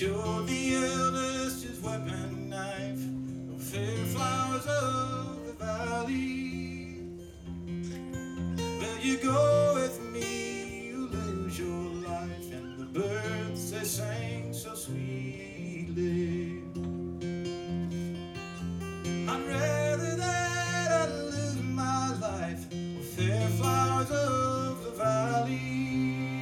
showed the eldest his weapon knife, oh, fair flowers of the valley. Will you go with me, you lose your life? And the birds, they sang so sweetly. I'd rather that I lose my life, oh, fair flowers of the valley,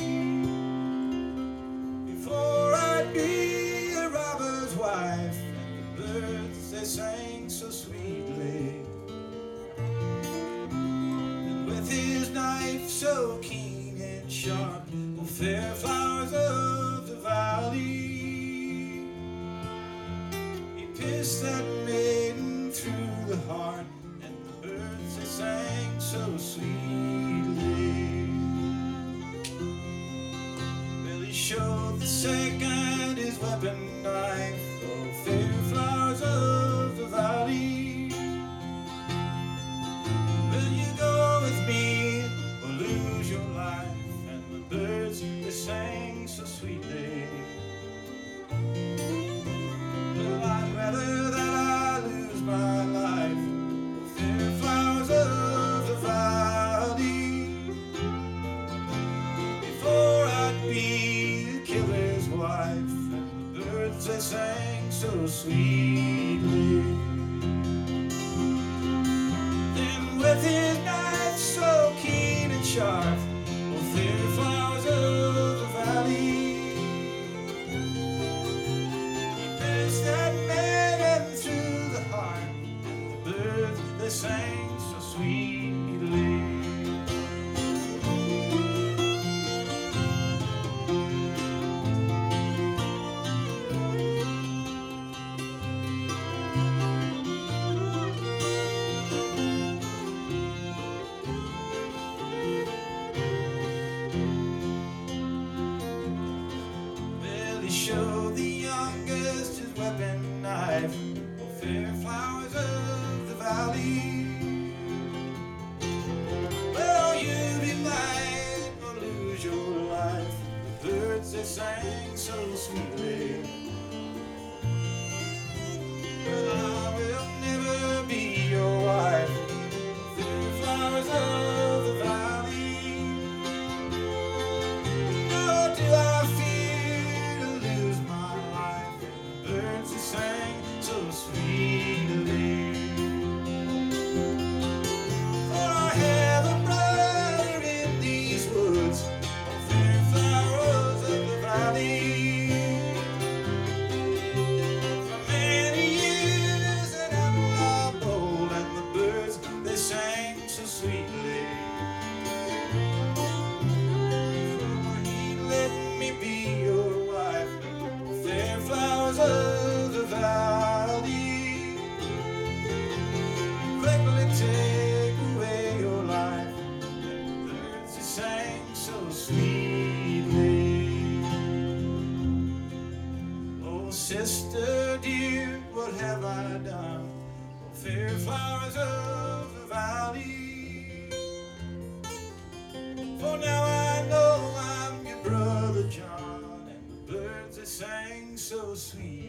before I'd be a robber's wife. And the birds, they sang so sweetly. And with his knife so keen and sharp, oh, fair flowers of the valley, he pierced that maiden through the heart. And the birds, they sang so sweetly. Well, he showed the second his weapon knife, oh, fair flowers of the valley. Will you go with me or lose your life? And the birds, they sang so sweetly. Well, I'd rather that I lose my life, oh, fair flowers of the valley, before I'd be a killer's wife. And the birds, they sang so sweetly. Then with his knife so keen and sharp, oh, fair flowers of the valley, he pierced that maiden through the heart. And the birds, they sang so sweetly. Well, he showed the youngest his weapon knife, oh, fair flowers of the valley. Well, you be mine or lose your life. The birds, they sang so sweetly. Well, I will never be your wife, fair flowers of the valley. Nor do I fear to lose my life. And the birds, they sang so sweetly. For I have a brother in these woods, oh, fair flowers of the valley. For many years that I'm old, and the birds, they sang so sweetly. For he let me be your wife, oh, fair flowers of the valley. Quickly take away your life. And the birds, they sang so sweetly. Oh, sister dear, what have I done? Oh, fair flowers of the valley. For now I know I'm your brother John. And the birds, they sang so sweet.